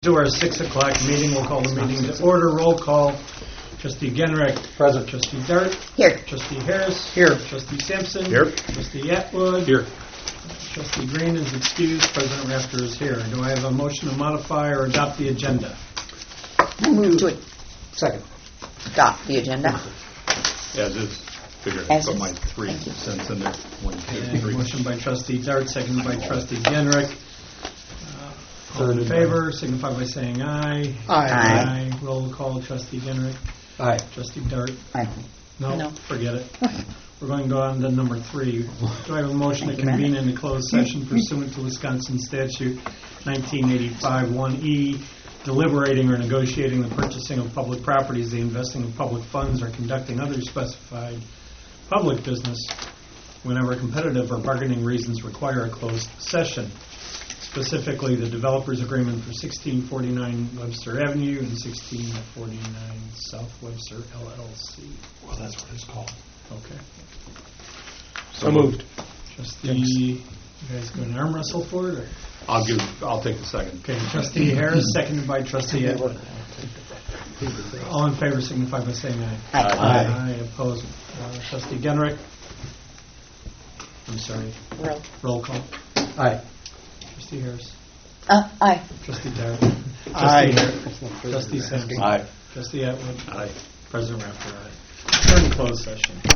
To our 6 o'clock meeting, we'll call the meeting to order. Roll call. Trustee Genrick. Present. Trustee Dart. Here. Trustee Harris. Here. Trustee Sampson. Here. Trustee Atwood. Here. Trustee Green is excused. President Rafter is here. Do I have a motion to modify or adopt the agenda? Move to Second. adopt the agenda. As is. Figure As I put is. my 3 Thank you. cents in there. 1, 2, And 3. motion by Trustee Dart, seconded by Trustee Genrick. All in favor, signify by saying aye. Aye. Roll call. Trustee Genrick. Aye. Trustee Dart. Aye. No, No. forget it. We're going to go on to number 3. Do I have a motion to Thank you, convene into closed session pursuant to Wisconsin Statute 1985 1E, deliberating or negotiating the purchasing of public properties, the investing of public funds, or conducting other specified public business whenever competitive or bargaining reasons require a closed session? Specifically, the developer's agreement for 1649 Webster Avenue and 1649 South Webster LLC. Well, that's what it's called. Okay. So moved. Trustee, you guys going to arm wrestle for it? Or? I'll take the second. Okay, Trustee Harris, seconded by Trustee Atwood. All in favor signify by saying aye. Aye. Aye, opposed. Trustee Genrick. I'm sorry. Roll call. Aye. Trustee Harris. Aye. Trustee Dart. Aye. Trustee Sampson. Aye. Trustee Atwood. Aye. President Rafter, aye. We're in closed session.